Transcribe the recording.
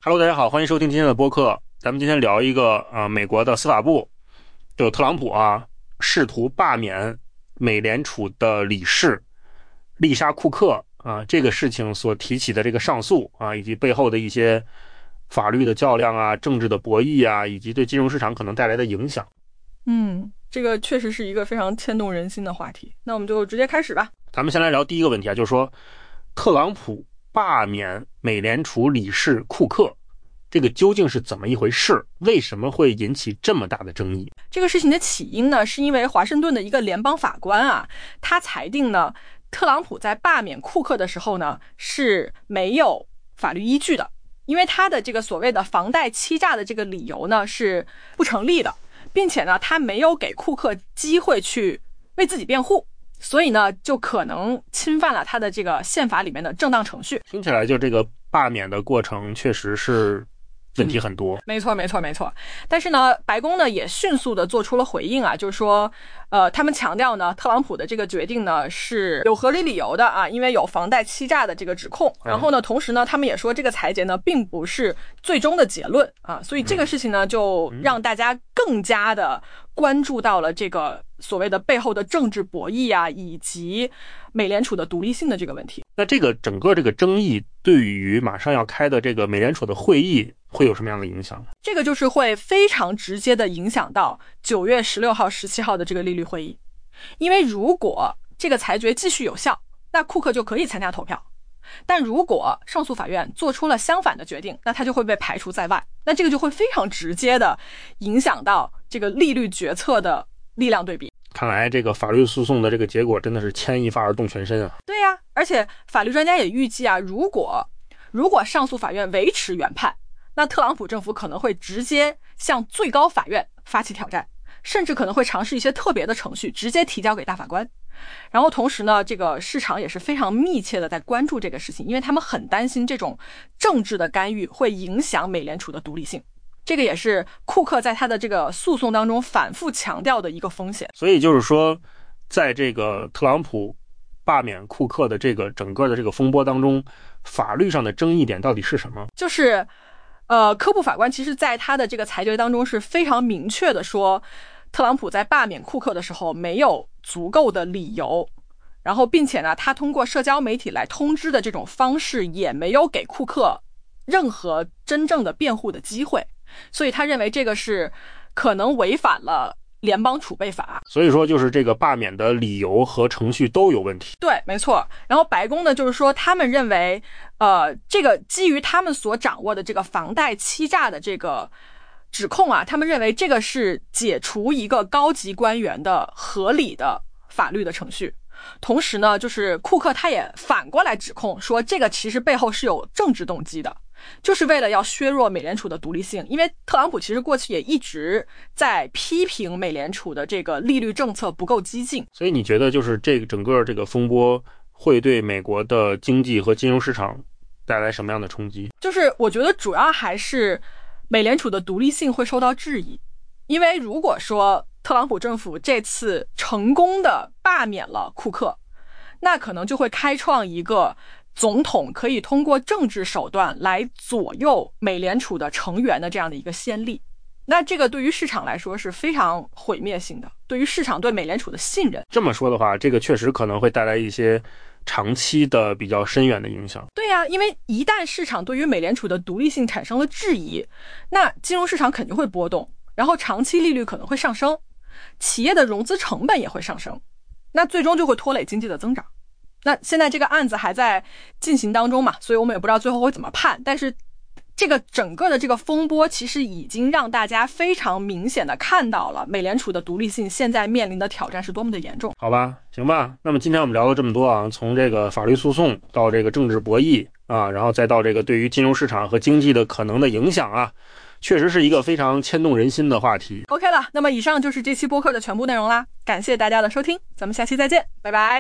Hello， 大家好，欢迎收听今天的播客。咱们今天聊一个美国的司法部，就特朗普试图罢免美联储的理事丽莎库克这个事情所提起的这个上诉以及背后的一些法律的较量政治的博弈以及对金融市场可能带来的影响。 这个确实是一个非常牵动人心的话题。那我们就直接开始吧。 咱们先来聊第一个问题就是说特朗普罢免美联储理事库克，这个究竟是怎么一回事？为什么会引起这么大的争议？ 这个事情的起因呢，是因为华盛顿的一个联邦法官他裁定呢，特朗普在罢免库克的时候呢是没有法律依据的，因为他的这个所谓的房贷欺诈的这个理由呢是不成立的，并且呢他没有给库克机会去为自己辩护，所以呢就可能侵犯了他的这个宪法里面的正当程序。 听起来就这个罢免的过程确实是问题很多。 没错。但是呢，白宫呢也迅速的做出了回应就是说，他们强调呢，特朗普的这个决定呢是有合理理由的因为有房贷欺诈的这个指控。然后呢，同时呢，他们也说这个裁决呢并不是最终的结论所以这个事情呢就让大家更加的关注到了这个所谓的背后的政治博弈以及美联储的独立性的这个问题。 那这个整个这个争议对于马上要开的这个美联储的会议会有什么样的影响？ 这个就是会非常直接的影响到9月16号、17号的这个利率会议。因为如果这个裁决继续有效，那库克就可以参加投票。但如果上诉法院做出了相反的决定，那他就会被排除在外。那这个就会非常直接的影响到这个利率决策的力量对比。 看来这个法律诉讼的这个结果真的是牵一发而动全身对而且法律专家也预计如果上诉法院维持原判，那特朗普政府可能会直接向最高法院发起挑战，甚至可能会尝试一些特别的程序，直接提交给大法官。然后同时呢，这个市场也是非常密切的在关注这个事情，因为他们很担心这种政治的干预会影响美联储的独立性。这个也是库克在他的这个诉讼当中反复强调的一个风险。 所以就是说，在这个特朗普罢免库克的这个整个的这个风波当中，法律上的争议点到底是什么？ 就是科布法官其实在他的这个裁决当中是非常明确的说，特朗普在罢免库克的时候没有足够的理由，然后并且呢，他通过社交媒体来通知的这种方式也没有给库克任何真正的辩护的机会，所以他认为这个是可能违反了联邦储备法。 所以说就是这个罢免的理由和程序都有问题。 对，没错。然后白宫呢就是说他们认为这个基于他们所掌握的这个房贷欺诈的这个指控他们认为这个是解除一个高级官员的合理的法律的程序。同时呢，就是库克他也反过来指控说，这个其实背后是有政治动机的，就是为了要削弱美联储的独立性。因为特朗普其实过去也一直在批评美联储的这个利率政策不够激进。 所以你觉得就是这个整个这个风波会对美国的经济和金融市场带来什么样的冲击？ 就是我觉得主要还是美联储的独立性会受到质疑。因为如果说特朗普政府这次成功的罢免了库克，那可能就会开创一个总统可以通过政治手段来左右美联储的成员的这样的一个先例。那这个对于市场来说是非常毁灭性的，对于市场对美联储的信任。 这么说的话，这个确实可能会带来一些长期的比较深远的影响。 对因为一旦市场对于美联储的独立性产生了质疑，那金融市场肯定会波动，然后长期利率可能会上升，企业的融资成本也会上升，那最终就会拖累经济的增长。那现在这个案子还在进行当中嘛，所以我们也不知道最后会怎么判，但是这个整个的这个风波其实已经让大家非常明显的看到了美联储的独立性现在面临的挑战是多么的严重。 好吧，行吧，那么今天我们聊了这么多从这个法律诉讼到这个政治博弈然后再到这个对于金融市场和经济的可能的影响确实是一个非常牵动人心的话题。 OK 了，那么以上就是这期播客的全部内容啦，感谢大家的收听，咱们下期再见，拜拜。